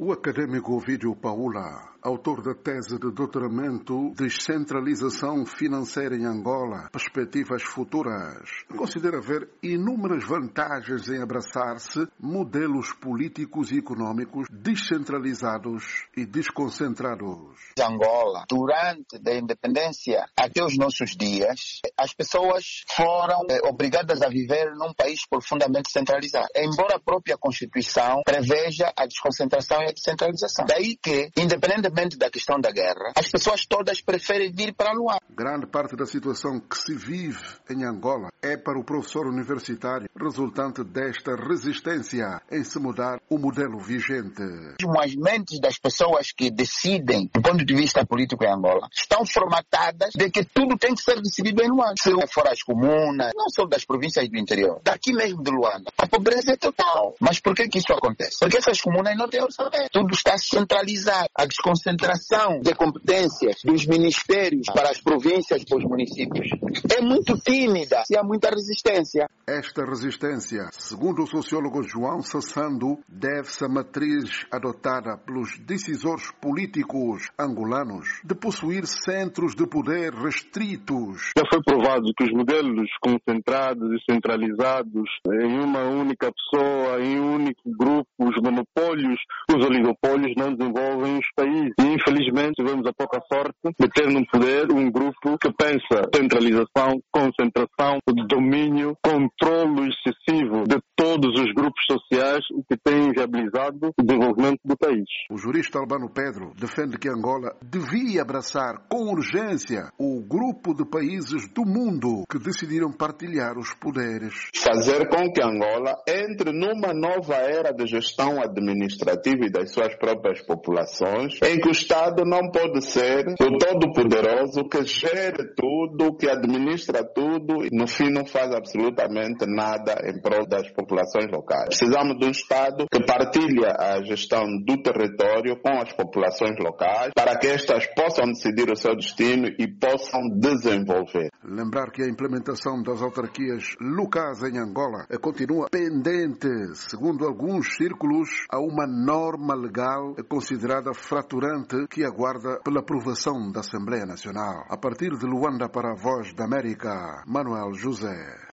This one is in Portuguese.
O académico Ovídio Paula, autor da tese de doutoramento Descentralização Financeira em Angola, Perspectivas Futuras, considera haver inúmeras vantagens em abraçar-se modelos políticos e econômicos descentralizados e desconcentrados. Angola, durante a independência até os nossos dias, as pessoas foram obrigadas a viver num país profundamente centralizado, embora a própria Constituição preveja a desconcentração e a descentralização. Daí que, independentemente da questão da guerra, as pessoas todas preferem vir para Luanda. Grande parte da situação que se vive em Angola é para o professor universitário resultante desta resistência em se mudar o modelo vigente. As mentes das pessoas que decidem, do ponto de vista político em Angola, estão formatadas de que tudo tem que ser decidido em Luanda. Se for as comunas, não só das províncias do interior, daqui mesmo de Luanda, a pobreza é total. Mas por que isso acontece? Porque essas comunas não têm orçamento. Tudo está centralizado. A desconcentração de competências dos ministérios para as províncias e para os municípios é muito tímida e há muita resistência. Esta resistência, segundo o sociólogo João Sassando, deve-se à matriz adotada pelos decisores políticos angolanos de possuir centros de poder restritos. Já foi provado que os modelos concentrados e centralizados em uma única pessoa, em um único grupo, os monopólios, os oligopólios não desenvolvem os países. E infelizmente tivemos a pouca sorte de ter no poder um grupo que pensa centralização, concentração, domínio, controlo excessivo de todos os grupos sociais que têm inviabilizado o desenvolvimento do país. O jurista Albano Pedro defende que Angola devia abraçar com urgência o grupo de países do mundo que decidiram partilhar os poderes. Fazer com que Angola entre numa nova era de gestão administrativa e das suas próprias populações, em que o Estado não pode ser o todo-poderoso que gere tudo, que administra tudo e no fim não faz absolutamente nada em prol das populações locais. Precisamos de um Estado que partilha a gestão do território com as populações locais para que estas possam decidir o seu destino e possam desenvolver. Lembrar que a implementação das autarquias locais em Angola continua pendente, segundo alguns círculos, a uma norma legal considerada fraturante que aguarda pela aprovação da Assembleia Nacional. A partir de Luanda para a Voz da América, Manuel José.